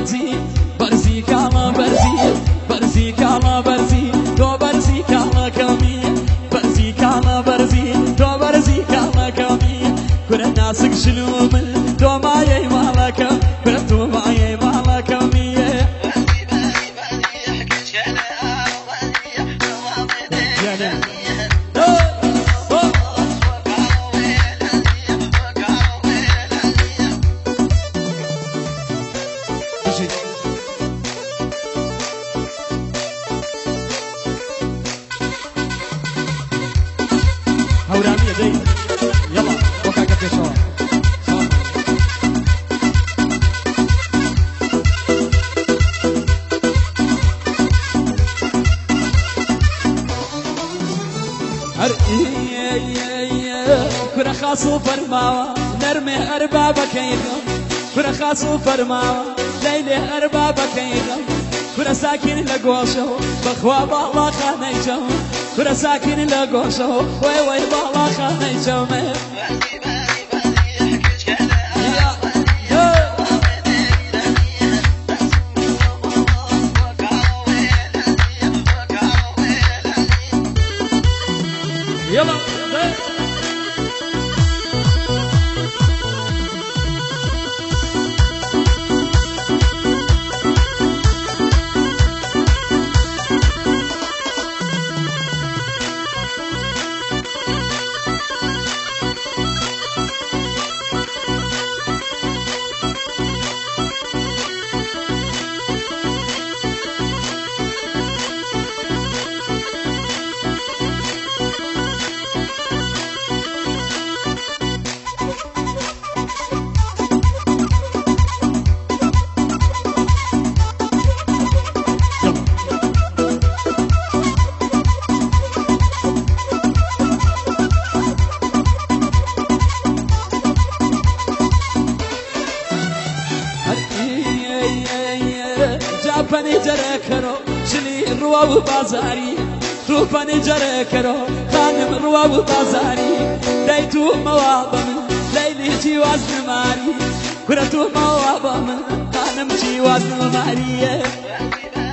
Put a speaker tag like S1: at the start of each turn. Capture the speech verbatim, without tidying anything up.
S1: برزي برزي كالا برزي برزي كالا برزي تو برزي كالا كمي برزي كالا برزي تو برزي كالا كمي كل الناس يشلوا من تو ما يمالك كل تو ما يمالك مي هورامية دي يلا وقع كفي شوار هر كرة خاصو فرماوة نرمي أربابك يغم كرة خاصو فرماوة ليلة أربابك يغم كرة ساكن لقوشو بخوا بالله خانيجو كرة ساكن لقوشو وي وي بالله خانيجو يلا روپانی جره کرو شلی روا و بازاری روپانی جره کرو خانم روا و بازاری دی تو موابم لیلی چی وزن ماری کرا تو موابم خانم چی وزن ماریه